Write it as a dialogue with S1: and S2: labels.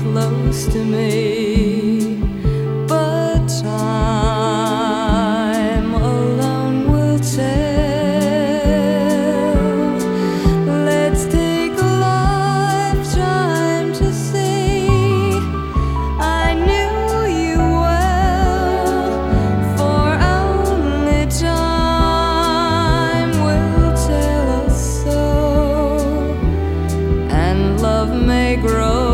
S1: close to me, but time alone will tell. Let's take a lifetime to see. I knew you well, for only time will tell us so, and love may grow